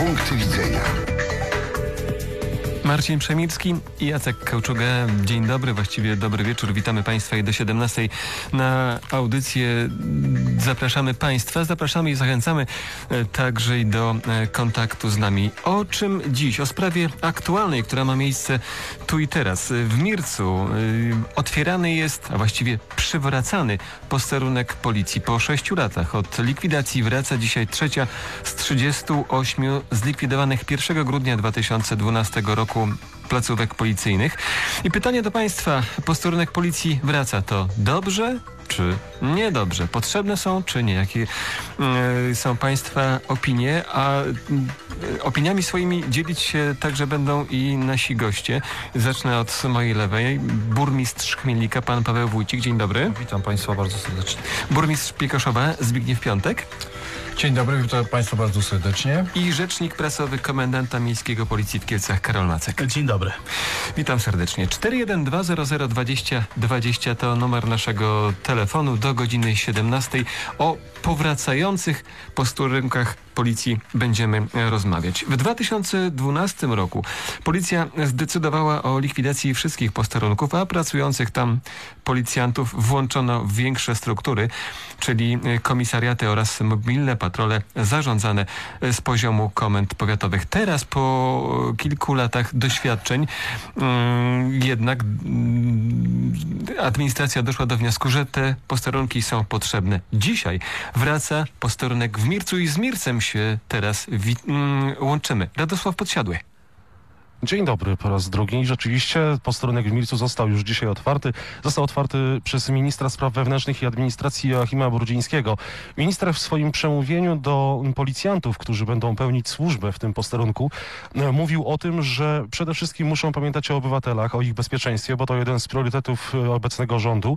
punkty widzenia. Marcin Przemicki i Jacek Kałczuga. Dzień dobry, właściwie dobry wieczór. Witamy Państwa i do 17 na audycję zapraszamy Państwa. Zapraszamy i zachęcamy także i do kontaktu z nami. O czym dziś? O sprawie aktualnej, która ma miejsce tu i teraz. W Mircu otwierany jest, a właściwie przywracany posterunek policji. Po 6 latach od likwidacji wraca dzisiaj trzecia z 38 zlikwidowanych 1 grudnia 2012 roku placówek policyjnych. I pytanie do Państwa. Posterunek policji wraca. To dobrze czy niedobrze? Potrzebne są czy nie? Jakie są Państwa opinie? A opiniami swoimi dzielić się także będą i nasi goście. Zacznę od mojej lewej. Burmistrz Chmielnika, pan Paweł Wójcik. Dzień dobry. Witam Państwa bardzo serdecznie. Burmistrz Piekoszowa, Zbigniew Piątek. Dzień dobry, witam Państwa bardzo serdecznie. I rzecznik prasowy komendanta miejskiego Policji w Kielcach, Karol Macek. Dzień dobry. Witam serdecznie. 412002020 to numer naszego telefonu do godziny 17. O powracających posterunkach policji będziemy rozmawiać. W 2012 roku policja zdecydowała o likwidacji wszystkich posterunków, a pracujących tam policjantów włączono w większe struktury, czyli komisariaty oraz mobilne patrole zarządzane z poziomu komend powiatowych. Teraz po kilku latach doświadczeń jednak administracja doszła do wniosku, że te posterunki są potrzebne. Dzisiaj wraca posterunek w Mircu i z Mircem się teraz łączymy. Radosław Podsiadły. Dzień dobry po raz drugi. Rzeczywiście posterunek w Mircu został już dzisiaj otwarty. Został otwarty przez ministra spraw wewnętrznych i administracji Joachima Brudzińskiego. Minister w swoim przemówieniu do policjantów, którzy będą pełnić służbę w tym posterunku, mówił o tym, że przede wszystkim muszą pamiętać o obywatelach, o ich bezpieczeństwie, bo to jeden z priorytetów obecnego rządu.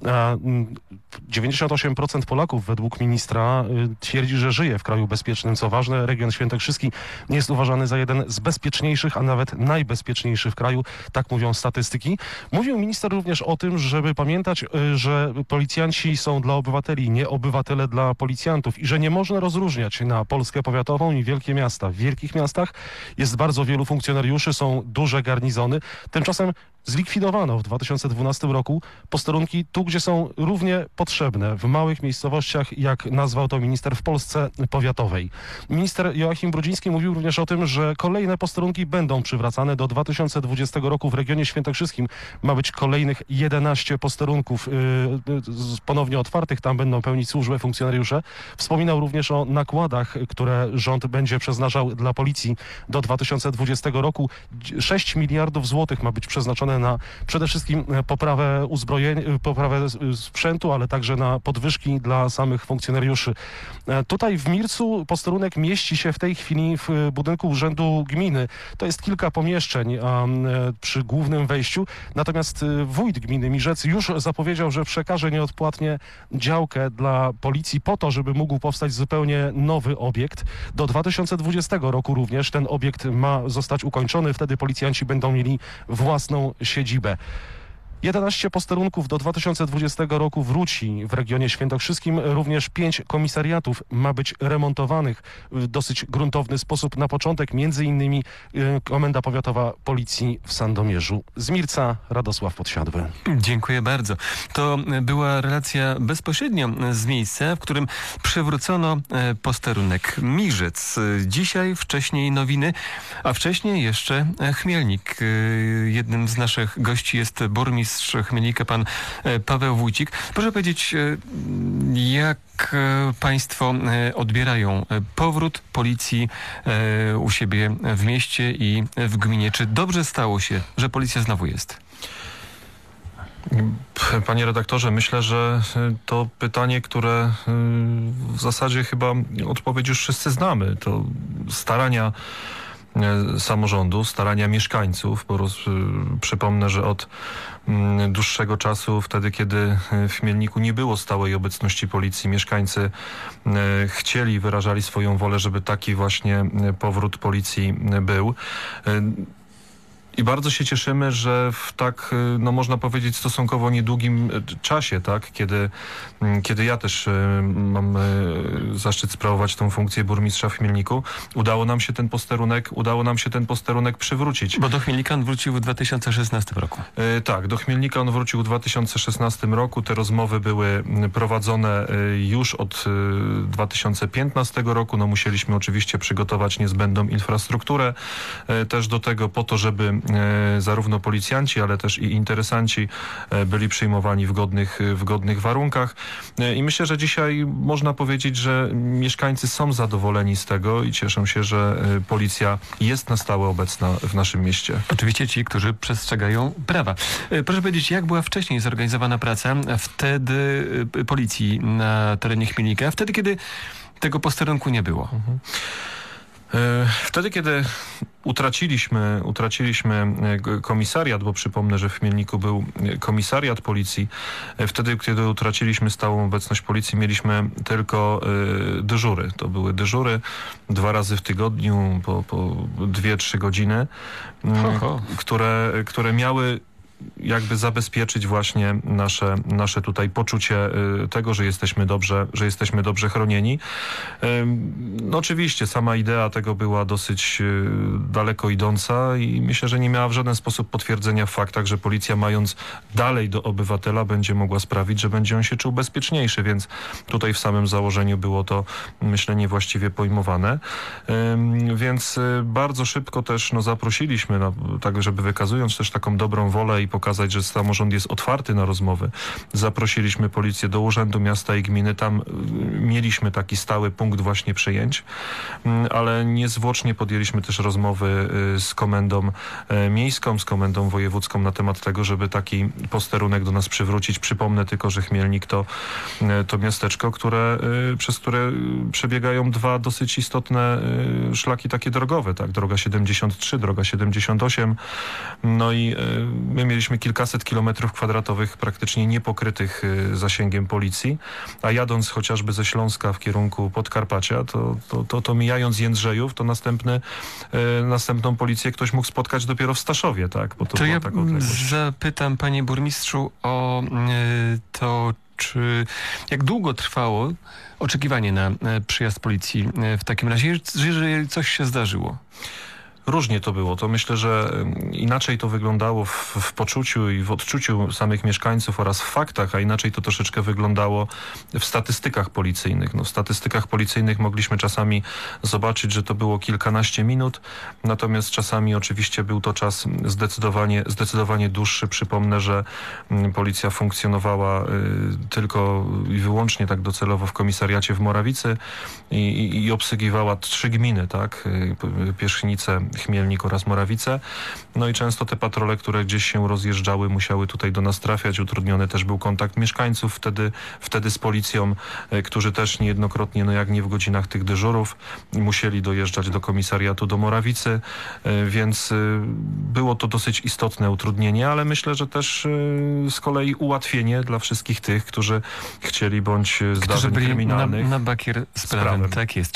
98% Polaków według ministra twierdzi, że żyje w kraju bezpiecznym. Co ważne, region świętokrzyski jest uważany za jeden z bezpieczniejszych, a nawet najbezpieczniejszy w kraju, tak mówią statystyki. Mówił minister również o tym, żeby pamiętać, że policjanci są dla obywateli, nie obywatele dla policjantów i że nie można rozróżniać na Polskę powiatową i wielkie miasta. W wielkich miastach jest bardzo wielu funkcjonariuszy, są duże garnizony. Tymczasem zlikwidowano w 2012 roku posterunki tu, gdzie są równie potrzebne, w małych miejscowościach, jak nazwał to minister, w Polsce powiatowej. Minister Joachim Brudziński mówił również o tym, że kolejne posterunki będą przywracane do 2020 roku. W regionie świętokrzyskim ma być kolejnych 11 posterunków ponownie otwartych. Tam będą pełnić służbę funkcjonariusze. Wspominał również o nakładach, które rząd będzie przeznaczał dla policji do 2020 roku. 6 miliardów złotych ma być przeznaczone na przede wszystkim poprawę uzbrojenia, poprawę sprzętu, ale także na podwyżki dla samych funkcjonariuszy. Tutaj w Mircu posterunek mieści się w tej chwili w budynku Urzędu Gminy. To jest kilka pomieszczeń przy głównym wejściu. Natomiast wójt gminy Mirzec już zapowiedział, że przekaże nieodpłatnie działkę dla policji po to, żeby mógł powstać zupełnie nowy obiekt. Do 2020 roku również ten obiekt ma zostać ukończony. Wtedy policjanci będą mieli własną siedzibę. 11 posterunków do 2020 roku wróci w regionie świętokrzyskim. Również 5 komisariatów ma być remontowanych w dosyć gruntowny sposób. Na początek między innymi Komenda Powiatowa Policji w Sandomierzu. Z Mirca Radosław Podsiadły. Dziękuję bardzo. To była relacja bezpośrednio z miejsca, w którym przywrócono posterunek Mirzec. Dzisiaj, wcześniej Nowiny, a wcześniej jeszcze Chmielnik. Jednym z naszych gości jest burmistrz Chmielnika, pan Paweł Wójcik. Proszę powiedzieć, jak państwo odbierają powrót policji u siebie w mieście i w gminie? Czy dobrze stało się, że policja znowu jest? Panie redaktorze, myślę, że to pytanie, które w zasadzie chyba odpowiedź już wszyscy znamy. To starania samorządu, starania mieszkańców. Przypomnę, że od dłuższego czasu, wtedy kiedy w Chmielniku nie było stałej obecności policji, mieszkańcy chcieli, wyrażali swoją wolę, żeby taki właśnie powrót policji był. I bardzo się cieszymy, że w tak, no można powiedzieć, stosunkowo niedługim czasie, tak, kiedy ja też mam zaszczyt sprawować tą funkcję burmistrza w Chmielniku, udało nam się ten posterunek przywrócić. Bo do Chmielnika on wrócił w 2016 roku. Tak, do Chmielnika on wrócił w 2016 roku. Te rozmowy były prowadzone już od 2015 roku. No musieliśmy oczywiście przygotować niezbędną infrastrukturę też do tego, po to, żeby zarówno policjanci, ale też i interesanci byli przyjmowani w godnych warunkach. I myślę, że dzisiaj można powiedzieć, że mieszkańcy są zadowoleni z tego i cieszą się, że policja jest na stałe obecna w naszym mieście. Oczywiście ci, którzy przestrzegają prawa. Proszę powiedzieć, jak była wcześniej zorganizowana praca wtedy policji na terenie Chmielnika, wtedy, kiedy tego posterunku nie było? Wtedy, kiedy utraciliśmy komisariat, bo przypomnę, że w Chmielniku był komisariat policji. Wtedy, kiedy utraciliśmy stałą obecność policji, mieliśmy tylko dyżury. To były dyżury 2 razy w tygodniu po 2-3 godziny, które miały jakby zabezpieczyć właśnie nasze tutaj poczucie tego, że jesteśmy dobrze chronieni. No oczywiście sama idea tego była dosyć daleko idąca i myślę, że nie miała w żaden sposób potwierdzenia w faktach, że policja, mając dalej do obywatela, będzie mogła sprawić, że będzie on się czuł bezpieczniejszy, więc tutaj w samym założeniu było to, myślę, niewłaściwie pojmowane. Więc bardzo szybko też zaprosiliśmy, tak żeby wykazując też taką dobrą wolę i pokazać, że samorząd jest otwarty na rozmowy. Zaprosiliśmy policję do Urzędu Miasta i Gminy. Tam mieliśmy taki stały punkt właśnie przejęć, ale niezwłocznie podjęliśmy też rozmowy z Komendą Miejską, z Komendą Wojewódzką na temat tego, żeby taki posterunek do nas przywrócić. Przypomnę tylko, że Chmielnik to miasteczko, przez które przebiegają 2 dosyć istotne szlaki takie drogowe, tak? Droga 73, droga 78. No i my mieliśmy kilkaset kilometrów kwadratowych praktycznie niepokrytych zasięgiem policji, a jadąc chociażby ze Śląska w kierunku Podkarpacia, to mijając Jędrzejów, to następną policję ktoś mógł spotkać dopiero w Staszowie, tak? Bo to ja taka odległość. Zapytam, panie burmistrzu, o to, jak długo trwało oczekiwanie na przyjazd policji w takim razie, jeżeli coś się zdarzyło? Różnie to było. To myślę, że inaczej to wyglądało w poczuciu i w odczuciu samych mieszkańców oraz w faktach, a inaczej to troszeczkę wyglądało w statystykach policyjnych. No, w statystykach policyjnych mogliśmy czasami zobaczyć, że to było kilkanaście minut, natomiast czasami oczywiście był to czas zdecydowanie dłuższy. Przypomnę, że policja funkcjonowała tylko i wyłącznie tak docelowo w komisariacie w Morawicy i obsługiwała 3 gminy, tak? Pierzynice, Chmielnik oraz Morawice. No i często te patrole, które gdzieś się rozjeżdżały, musiały tutaj do nas trafiać. Utrudniony też był kontakt mieszkańców wtedy z policją, którzy też niejednokrotnie, no jak nie w godzinach tych dyżurów, musieli dojeżdżać do komisariatu do Morawicy, więc było to dosyć istotne utrudnienie, ale myślę, że też z kolei ułatwienie dla wszystkich tych, którzy chcieli bądź zdarzeń kryminalnych na bakier z prawem. Tak jest.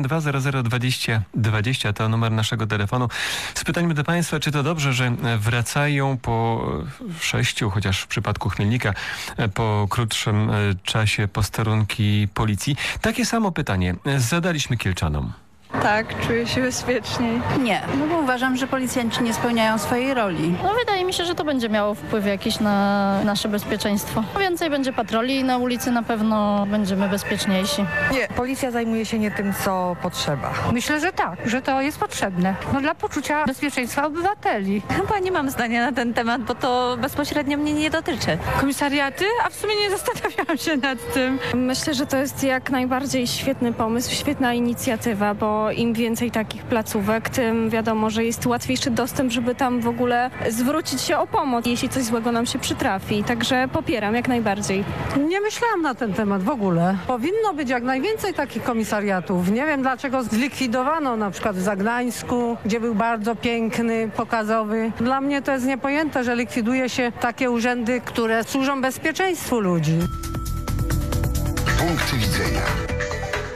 412002020 to numer naszego telefonu. Z pytaniem do państwa, czy to dobrze, że wracają po 6, chociaż w przypadku Chmielnika, po krótszym czasie posterunki policji? Takie samo pytanie zadaliśmy kielczanom. Tak, czuję się bezpieczniej. Nie, no bo uważam, że policjanci nie spełniają swojej roli. No wydaje mi się, że to będzie miało wpływ jakiś na nasze bezpieczeństwo. Więcej będzie patroli i na ulicy na pewno będziemy bezpieczniejsi. Nie, policja zajmuje się nie tym, co potrzeba. Myślę, że tak, że to jest potrzebne. No dla poczucia bezpieczeństwa obywateli. Chyba nie mam zdania na ten temat, bo to bezpośrednio mnie nie dotyczy. Komisariaty? A w sumie nie zastanawiałam się nad tym. Myślę, że to jest jak najbardziej świetny pomysł, świetna inicjatywa, bo im więcej takich placówek, tym wiadomo, że jest łatwiejszy dostęp, żeby tam w ogóle zwrócić się o pomoc, jeśli coś złego nam się przytrafi. Także popieram jak najbardziej. Nie myślałam na ten temat w ogóle. Powinno być jak najwięcej takich komisariatów. Nie wiem, dlaczego zlikwidowano na przykład w Zagnańsku, gdzie był bardzo piękny, pokazowy. Dla mnie to jest niepojęte, że likwiduje się takie urzędy, które służą bezpieczeństwu ludzi. Punkt widzenia.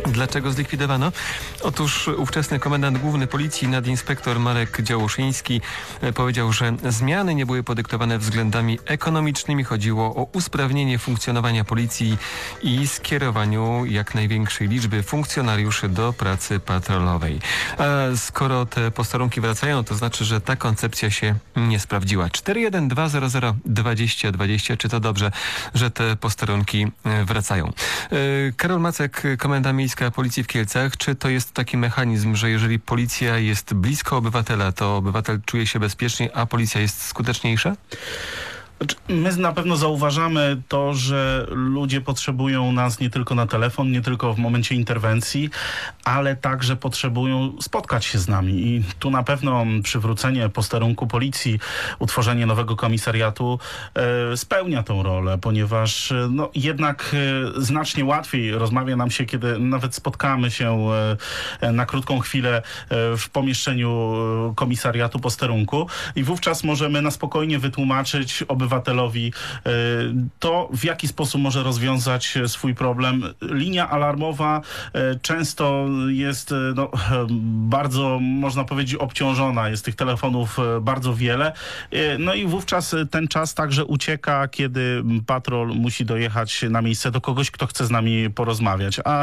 Dlaczego zlikwidowano? Otóż ówczesny komendant główny policji, nadinspektor Marek Działoszyński powiedział, że zmiany nie były podyktowane względami ekonomicznymi. Chodziło o usprawnienie funkcjonowania policji i skierowaniu jak największej liczby funkcjonariuszy do pracy patrolowej. A skoro te posterunki wracają, to znaczy, że ta koncepcja się nie sprawdziła. 41200 2020. Czy to dobrze, że te posterunki wracają? Karol Macek, Komenda Miejska Policji w Kielcach. Czy to jest taki mechanizm, że jeżeli policja jest blisko obywatela, to obywatel czuje się bezpiecznie, a policja jest skuteczniejsza? My na pewno zauważamy to, że ludzie potrzebują nas nie tylko na telefon, nie tylko w momencie interwencji, ale także potrzebują spotkać się z nami. I tu na pewno przywrócenie posterunku policji, utworzenie nowego komisariatu spełnia tą rolę, ponieważ jednak znacznie łatwiej rozmawia nam się, kiedy nawet spotkamy się na krótką chwilę w pomieszczeniu komisariatu posterunku i wówczas możemy na spokojnie wytłumaczyć obywatelowi to, w jaki sposób może rozwiązać swój problem. Linia alarmowa często jest bardzo, można powiedzieć, obciążona. Jest tych telefonów bardzo wiele. No i wówczas ten czas także ucieka, kiedy patrol musi dojechać na miejsce do kogoś, kto chce z nami porozmawiać. A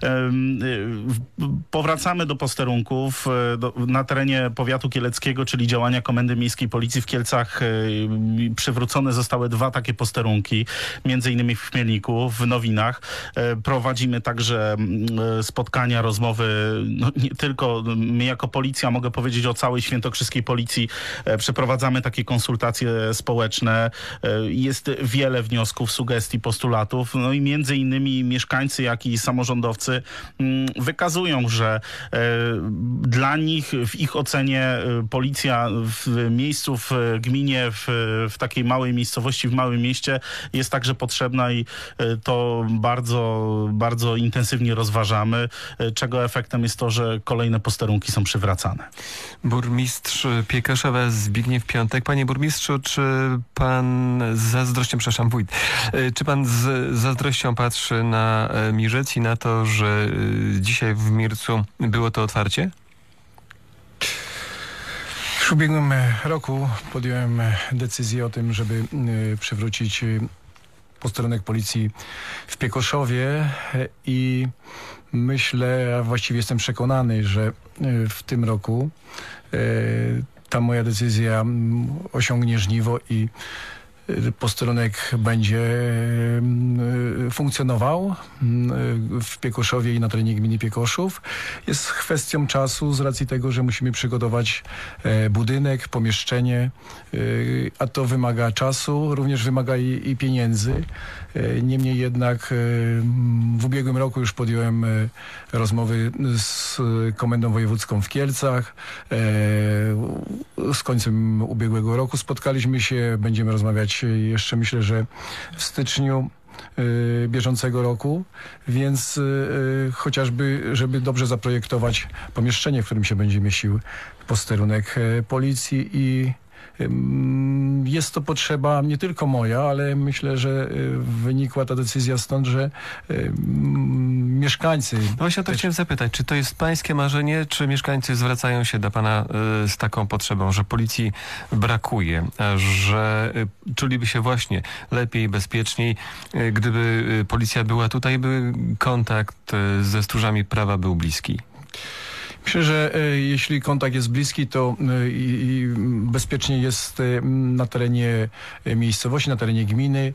powracamy do posterunków na terenie powiatu kieleckiego, czyli działania Komendy Miejskiej Policji w Kielcach. Przywrócone zostały 2 takie posterunki, między innymi w Chmielniku, w Nowinach. Prowadzimy także spotkania, rozmowy, nie tylko my jako policja, mogę powiedzieć o całej świętokrzyskiej policji, przeprowadzamy takie konsultacje społeczne. Jest wiele wniosków, sugestii, postulatów, i między innymi mieszkańcy, jak i samorządowcy wykazują, że dla nich, w ich ocenie policja w miejscu, w gminie, w takiej małej miejscowości, w małym mieście jest także potrzebna i to bardzo, bardzo intensywnie rozważamy, czego efektem jest to, że kolejne posterunki są przywracane. Burmistrz Piekoszowa Zbigniew Piątek. Panie burmistrzu, czy pan z zazdrością, przepraszam, wójt, czy pan z zazdrością patrzy na Mirzec i na to, że dzisiaj w Mircu było to otwarcie? W ubiegłym roku podjąłem decyzję o tym, żeby przywrócić posterunek policji w Piekoszowie i myślę, a właściwie jestem przekonany, że w tym roku ta moja decyzja osiągnie żniwo i posterunek będzie funkcjonował w Piekoszowie i na terenie gminy Piekoszów. Jest kwestią czasu z racji tego, że musimy przygotować budynek, pomieszczenie, a to wymaga czasu, również wymaga i pieniędzy. Niemniej jednak w ubiegłym roku już podjąłem rozmowy z Komendą Wojewódzką w Kielcach. Z końcem ubiegłego roku spotkaliśmy się, będziemy rozmawiać jeszcze, myślę, że w styczniu bieżącego roku, więc chociażby, żeby dobrze zaprojektować pomieszczenie, w którym się będzie mieścił posterunek policji i jest to potrzeba nie tylko moja, ale myślę, że wynikła ta decyzja stąd, że mieszkańcy... No właśnie o to chciałem zapytać, czy to jest pańskie marzenie, czy mieszkańcy zwracają się do pana z taką potrzebą, że policji brakuje, że czuliby się właśnie lepiej, bezpieczniej, gdyby policja była tutaj, by kontakt ze stróżami prawa był bliski? Myślę, że jeśli kontakt jest bliski, to i bezpiecznie jest na terenie miejscowości, na terenie gminy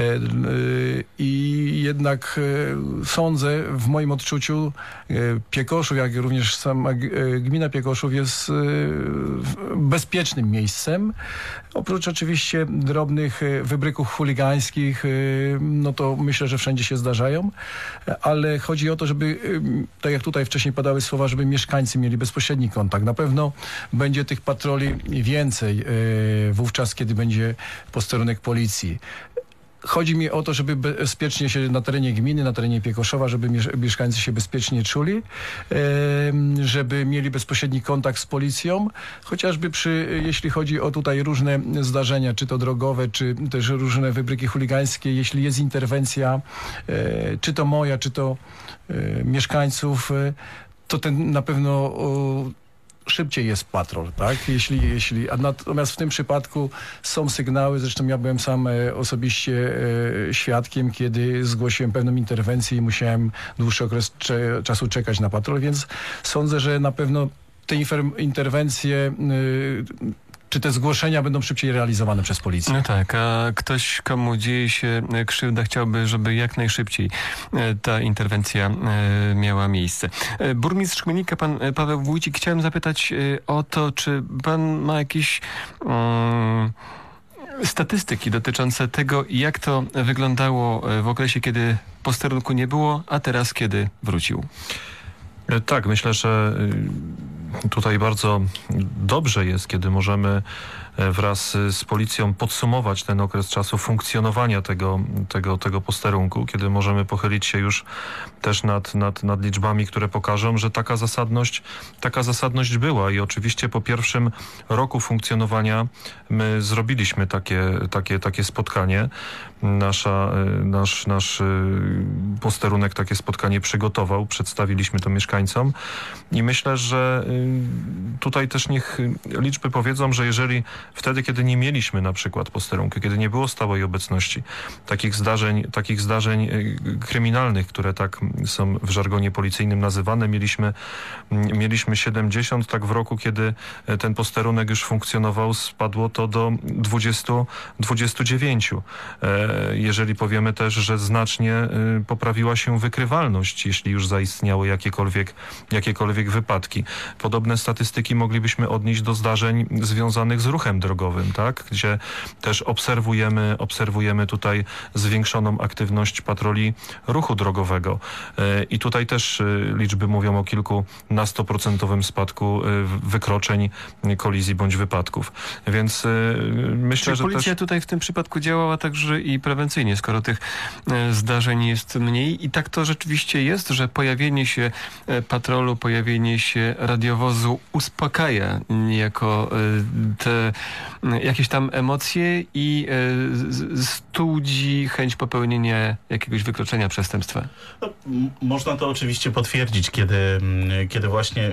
i jednak sądzę, w moim odczuciu, Piekoszów, jak również sama gmina Piekoszów jest bezpiecznym miejscem. Oprócz oczywiście drobnych wybryków chuligańskich, no to myślę, że wszędzie się zdarzają, ale chodzi o to, żeby, tak jak tutaj wcześniej padały słowa, żeby mieszkańcy mieli bezpośredni kontakt. Na pewno będzie tych patroli więcej wówczas, kiedy będzie posterunek policji. Chodzi mi o to, żeby bezpiecznie się na terenie gminy, na terenie Piekoszowa, żeby mieszkańcy się bezpiecznie czuli, żeby mieli bezpośredni kontakt z policją, chociażby jeśli chodzi o tutaj różne zdarzenia, czy to drogowe, czy też różne wybryki chuligańskie, jeśli jest interwencja, czy to moja, czy to mieszkańców, to ten na pewno szybciej jest patrol, tak? Natomiast w tym przypadku są sygnały, zresztą ja byłem sam osobiście świadkiem, kiedy zgłosiłem pewną interwencję i musiałem dłuższy okres czasu czekać na patrol, więc sądzę, że na pewno te interwencje czy te zgłoszenia będą szybciej realizowane przez policję. No tak, a ktoś, komu dzieje się krzywda, chciałby, żeby jak najszybciej ta interwencja miała miejsce. Burmistrz Chmielnika, pan Paweł Wójcik, chciałem zapytać o to, czy pan ma jakieś statystyki dotyczące tego, jak to wyglądało w okresie, kiedy posterunku nie było, a teraz, kiedy wrócił. Tak, myślę, że tutaj bardzo dobrze jest, kiedy możemy wraz z policją podsumować ten okres czasu funkcjonowania tego posterunku, kiedy możemy pochylić się już też nad liczbami, które pokażą, że taka zasadność była i oczywiście po pierwszym roku funkcjonowania my zrobiliśmy takie spotkanie. Nasz posterunek takie spotkanie przygotował, przedstawiliśmy to mieszkańcom i myślę, że tutaj też niech liczby powiedzą, że jeżeli wtedy, kiedy nie mieliśmy na przykład posterunku, kiedy nie było stałej obecności, takich zdarzeń kryminalnych, które tak są w żargonie policyjnym nazywane, mieliśmy 70, tak w roku, kiedy ten posterunek już funkcjonował, spadło to do 29. Jeżeli powiemy też, że znacznie poprawiła się wykrywalność, jeśli już zaistniały jakiekolwiek wypadki. Podobne statystyki moglibyśmy odnieść do zdarzeń związanych z ruchem drogowym, tak? Gdzie też obserwujemy tutaj zwiększoną aktywność patroli ruchu drogowego. I tutaj też liczby mówią o kilkunastoprocentowym spadku wykroczeń, kolizji bądź wypadków. Więc myślę, że policja tutaj w tym przypadku działała także i prewencyjnie, skoro tych zdarzeń jest mniej. I tak to rzeczywiście jest, że pojawienie się patrolu, pojawienie się radiowozu uspokaja niejako te jakieś tam emocje i studzi chęć popełnienia jakiegoś wykroczenia, przestępstwa. No, można to oczywiście potwierdzić, kiedy właśnie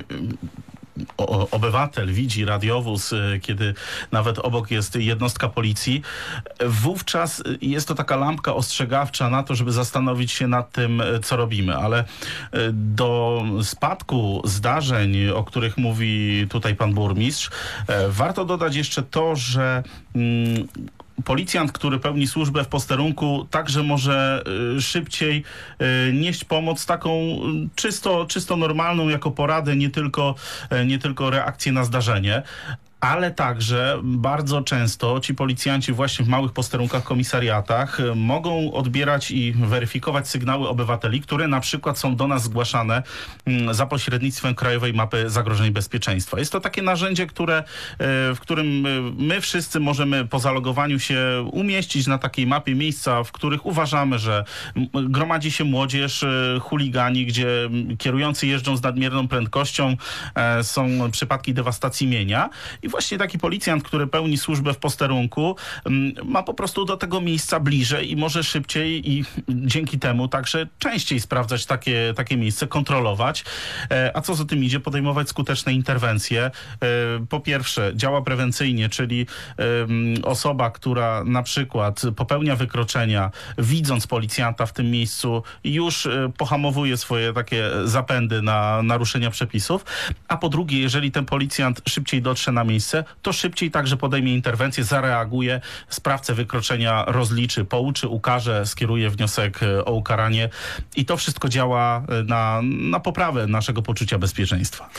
obywatel widzi radiowóz, kiedy nawet obok jest jednostka policji, wówczas jest to taka lampka ostrzegawcza na to, żeby zastanowić się nad tym, co robimy. Ale do spadku zdarzeń, o których mówi tutaj pan burmistrz, warto dodać jeszcze to, że policjant, który pełni służbę w posterunku, także może szybciej nieść pomoc taką czysto normalną, jako poradę, nie tylko reakcję na zdarzenie. Ale także bardzo często ci policjanci właśnie w małych posterunkach, komisariatach mogą odbierać i weryfikować sygnały obywateli, które na przykład są do nas zgłaszane za pośrednictwem Krajowej Mapy Zagrożeń Bezpieczeństwa. Jest to takie narzędzie, w którym my wszyscy możemy po zalogowaniu się umieścić na takiej mapie miejsca, w których uważamy, że gromadzi się młodzież, chuligani, gdzie kierujący jeżdżą z nadmierną prędkością, są przypadki dewastacji mienia. I właśnie taki policjant, który pełni służbę w posterunku, ma po prostu do tego miejsca bliżej i może szybciej i dzięki temu także częściej sprawdzać takie miejsce, kontrolować. A co za tym idzie, podejmować skuteczne interwencje. Po pierwsze, działa prewencyjnie, czyli osoba, która na przykład popełnia wykroczenia, widząc policjanta w tym miejscu, już pohamowuje swoje takie zapędy na naruszenia przepisów. A po drugie, jeżeli ten policjant szybciej dotrze na miejsce, to szybciej także podejmie interwencję, zareaguje, sprawcę wykroczenia rozliczy, pouczy, ukarze, skieruje wniosek o ukaranie i to wszystko działa na poprawę naszego poczucia bezpieczeństwa.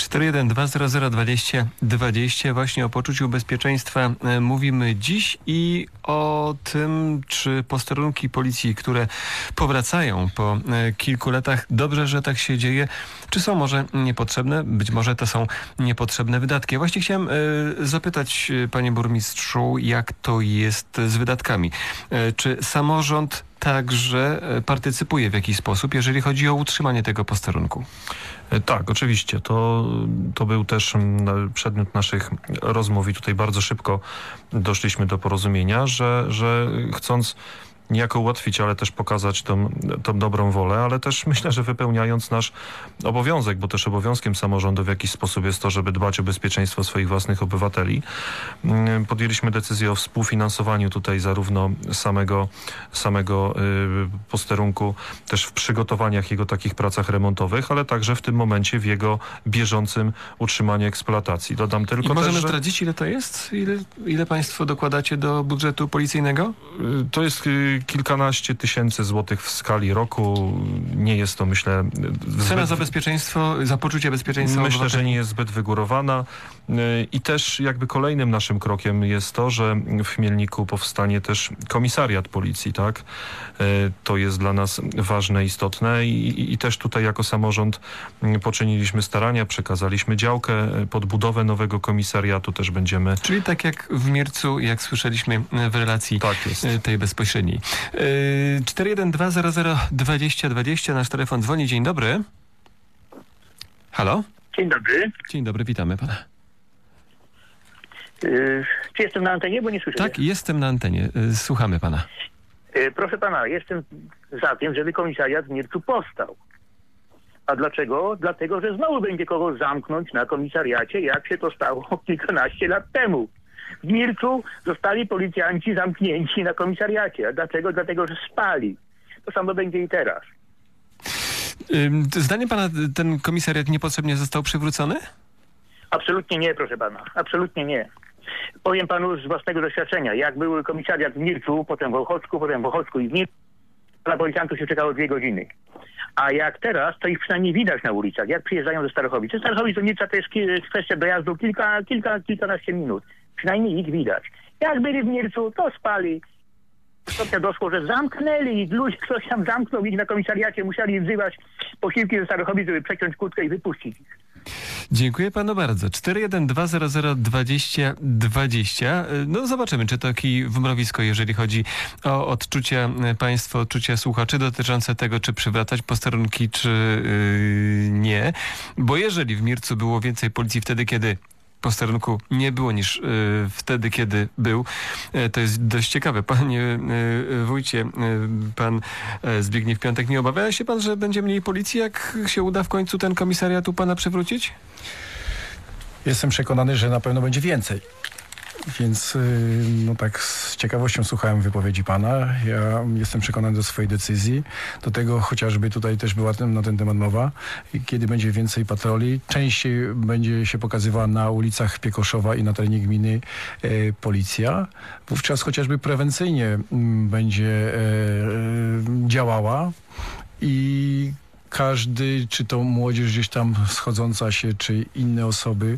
412002020 właśnie o poczuciu bezpieczeństwa mówimy dziś i o tym, czy posterunki policji, które powracają po kilku latach, dobrze, że tak się dzieje, czy są może niepotrzebne? Być może to są niepotrzebne wydatki. Ja właśnie chciałem zapytać, panie burmistrzu, jak to jest z wydatkami. Czy samorząd także partycypuje w jakiś sposób, jeżeli chodzi o utrzymanie tego posterunku? Tak, oczywiście. To był też przedmiot naszych rozmów i tutaj bardzo szybko doszliśmy do porozumienia, że chcąc niejako ułatwić, ale też pokazać tą dobrą wolę, ale też myślę, że wypełniając nasz obowiązek, bo też obowiązkiem samorządu w jakiś sposób jest to, żeby dbać o bezpieczeństwo swoich własnych obywateli. Podjęliśmy decyzję o współfinansowaniu tutaj zarówno samego posterunku, też w przygotowaniach jego takich pracach remontowych, ale także w tym momencie w jego bieżącym utrzymaniu eksploatacji. Dodam tylko I możemy też, zdradzić, ile to jest? Ile państwo dokładacie do budżetu policyjnego? To jest kilkanaście tysięcy złotych w skali roku. Nie jest to, myślę... Cena za bezpieczeństwo, za poczucie bezpieczeństwa Myślę, obywateli. że nie jest zbyt wygórowana. I też jakby kolejnym naszym krokiem jest to, że w Chmielniku powstanie też komisariat policji, tak? To jest dla nas ważne, istotne i też tutaj jako samorząd poczyniliśmy starania, przekazaliśmy działkę pod budowę nowego komisariatu, też będziemy... Czyli tak jak w Miercu, jak słyszeliśmy w relacji tej bezpośredniej. 412002020, nasz telefon dzwoni. Dzień dobry. Halo? Dzień dobry. Dzień dobry, witamy pana. Czy jestem na antenie, bo nie słyszę? Tak, jestem na antenie. Słuchamy pana. Proszę pana, jestem za tym, żeby komisariat w Miercu powstał. A dlaczego? Dlatego, że znowu będzie kogoś zamknąć na komisariacie, jak się to stało kilkanaście lat temu. W Miercu zostali policjanci zamknięci na komisariacie. A dlaczego? Dlatego, że spali. To samo będzie i teraz. Zdaniem pana ten komisariat niepotrzebnie został przywrócony? Absolutnie nie, proszę pana. Absolutnie nie. Powiem panu z własnego doświadczenia. Jak był komisariat w Miercu, potem w Ochocku i w Miercu, na policjantów się czekało 2 godziny. A jak teraz, to ich przynajmniej widać na ulicach, jak przyjeżdżają do Starachowic. Ze Starachowic do Mierca to jest kwestia dojazdu kilkanaście minut. Przynajmniej ich widać. Jak byli w Miercu, to spali. To doszło, że zamknęli ich. Ludzie, ktoś tam zamknął ich na komisariacie, musieli wzywać posiłki ze Starachowic, żeby przeciąć kłódkę i wypuścić ich. Dziękuję panu bardzo. 412002020. No zobaczymy, czy to kij w mrowisko, jeżeli chodzi o odczucia państwa, odczucia słuchaczy dotyczące tego, czy przywracać posterunki, czy nie. Bo jeżeli w Miercu było więcej policji wtedy, kiedy posterunku nie było niż wtedy, kiedy był. To jest dość ciekawe. Panie wójcie, pan Zbigniew Piątek, nie obawia się pan, że będzie mniej policji, jak się uda w końcu ten komisariat u pana przywrócić? Jestem przekonany, że na pewno będzie więcej. Więc no tak z ciekawością słuchałem wypowiedzi pana. Ja jestem przekonany do swojej decyzji. Do tego chociażby tutaj też była na ten temat mowa. Kiedy będzie więcej patroli, częściej będzie się pokazywała na ulicach Piekoszowa i na terenie gminy policja. Wówczas chociażby prewencyjnie będzie działała i każdy, czy to młodzież gdzieś tam schodząca się, czy inne osoby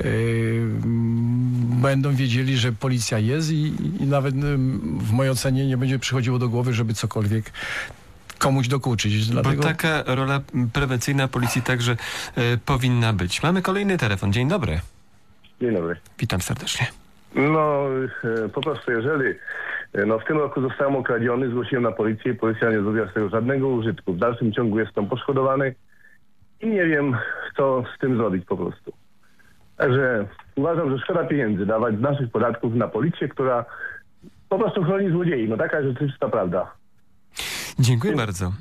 będą wiedzieli, że policja jest i nawet w mojej ocenie nie będzie przychodziło do głowy, żeby cokolwiek komuś dokuczyć. Dlatego... Bo taka rola prewencyjna policji także powinna być. Mamy kolejny telefon. Dzień dobry. Dzień dobry. Witam serdecznie. No, po prostu jeżeli w tym roku zostałem okradziony, zgłosiłem na policję i policja nie zrobiła z tego żadnego użytku. W dalszym ciągu jestem poszkodowany i nie wiem, co z tym zrobić po prostu. Także uważam, że szkoda pieniędzy dawać z naszych podatków na policję, która po prostu chroni złodziei. No taka rzeczywista prawda. Dziękuję bardzo.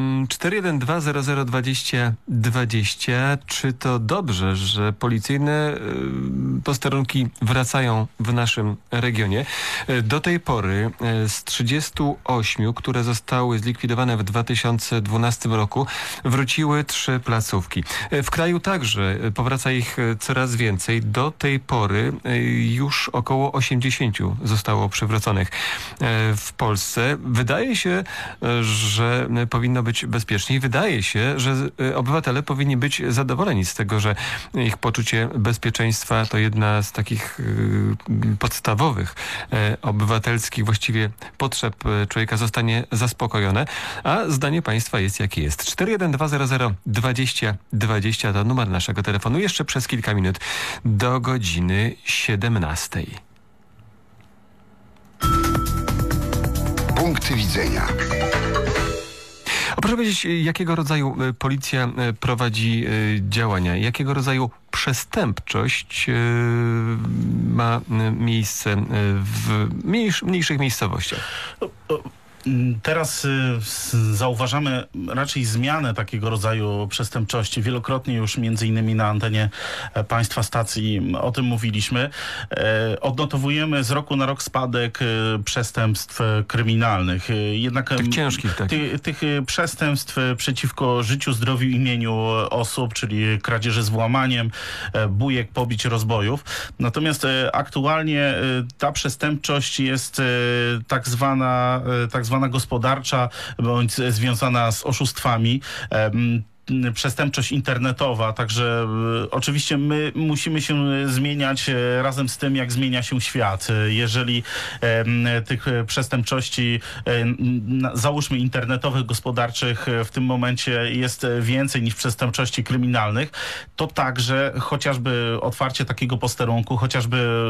412002020. Czy to dobrze, że policyjne posterunki wracają w naszym regionie? Do tej pory z 38, które zostały zlikwidowane w 2012 roku, wróciły 3 placówki. W kraju także powraca ich coraz więcej. Do tej pory już około 80 zostało przywróconych w Polsce. Wydaje się, że powinno być bezpieczniej. Wydaje się, że obywatele powinni być zadowoleni z tego, że ich poczucie bezpieczeństwa to jedna z takich podstawowych obywatelskich właściwie potrzeb człowieka zostanie zaspokojone, a zdanie państwa jest jakie jest. 41200 20 20 to numer naszego telefonu jeszcze przez kilka minut do godziny 17. Punkty widzenia. A proszę powiedzieć, jakiego rodzaju policja prowadzi działania? Jakiego rodzaju przestępczość ma miejsce w mniejszych miejscowościach? Teraz zauważamy raczej zmianę takiego rodzaju przestępczości. Wielokrotnie już między innymi na antenie państwa stacji o tym mówiliśmy. Odnotowujemy z roku na rok spadek przestępstw kryminalnych. Jednak tych ciężkich takich. Tych przestępstw przeciwko życiu, zdrowiu i mieniu osób, czyli kradzieży z włamaniem, bujek, pobić, rozbojów. Natomiast aktualnie ta przestępczość jest tak zwana gospodarcza, bądź związana z oszustwami. Przestępczość internetowa, także oczywiście my musimy się zmieniać razem z tym, jak zmienia się świat. Jeżeli tych przestępczości, załóżmy internetowych, gospodarczych w tym momencie jest więcej niż przestępczości kryminalnych, to także chociażby otwarcie takiego posterunku, chociażby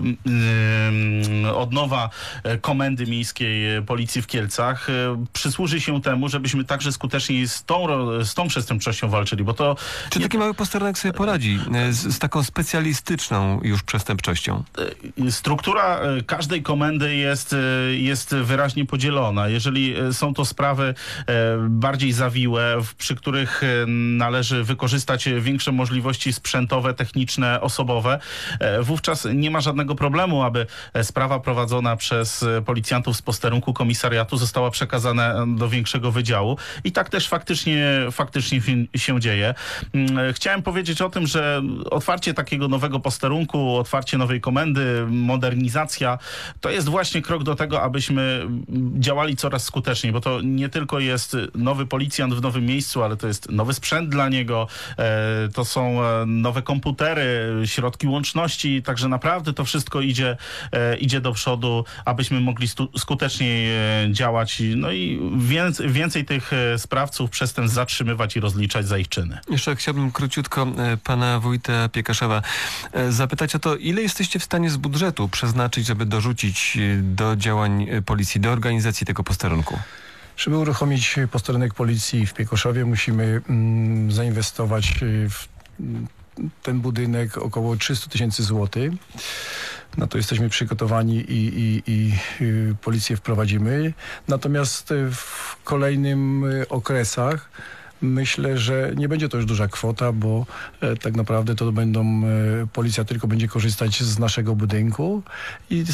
odnowa Komendy Miejskiej Policji w Kielcach przysłuży się temu, żebyśmy także skutecznie z tą przestępczością walczyli, bo to... Czy taki mały posterunek sobie poradzi z taką specjalistyczną już przestępczością? Struktura każdej komendy jest wyraźnie podzielona. Jeżeli są to sprawy bardziej zawiłe, przy których należy wykorzystać większe możliwości sprzętowe, techniczne, osobowe, wówczas nie ma żadnego problemu, aby sprawa prowadzona przez policjantów z posterunku komisariatu została przekazana do większego wydziału. I tak też faktycznie się dzieje. Chciałem powiedzieć o tym, że otwarcie takiego nowego posterunku, otwarcie nowej komendy, modernizacja, to jest właśnie krok do tego, abyśmy działali coraz skuteczniej, bo to nie tylko jest nowy policjant w nowym miejscu, ale to jest nowy sprzęt dla niego, to są nowe komputery, środki łączności, także naprawdę to wszystko idzie do przodu, abyśmy mogli skuteczniej działać, no i więcej tych sprawców, przestępstw zatrzymywać i rozliczać za ich czyny. Jeszcze chciałbym króciutko pana wójta Piekaszowa zapytać o to, ile jesteście w stanie z budżetu przeznaczyć, żeby dorzucić do działań policji, do organizacji tego posterunku? Żeby uruchomić posterunek policji w Piekoszowie, musimy zainwestować w ten budynek około 300 000 złotych. Na to jesteśmy przygotowani i policję wprowadzimy. Natomiast w kolejnym okresach myślę, że nie będzie to już duża kwota, bo tak naprawdę to policja tylko będzie korzystać z naszego budynku i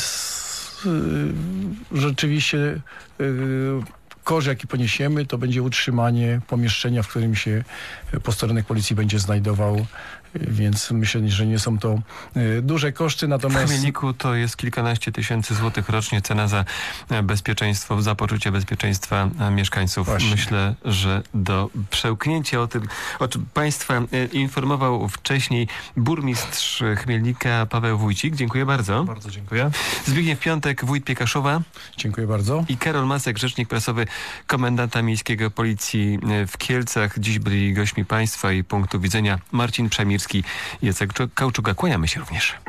rzeczywiście koszt, jaki poniesiemy, to będzie utrzymanie pomieszczenia, w którym się posterunek policji będzie znajdował, więc myślę, że nie są to duże koszty. Natomiast w Chmielniku to jest kilkanaście tysięcy złotych rocznie cena za bezpieczeństwo, za poczucie bezpieczeństwa mieszkańców. Właśnie. Myślę, że do przełknięcia o tym, o czym państwa informował wcześniej burmistrz Chmielnika Paweł Wójcik. Dziękuję bardzo. Bardzo dziękuję. Zbigniew Piątek, wójt Piekaszowa. Dziękuję bardzo. I Karol Masek, rzecznik prasowy komendanta miejskiego Policji w Kielcach. Dziś byli gośćmi państwa i punktu widzenia Marcin Przemirski i Jacek Kauczuga. Kłaniamy się również.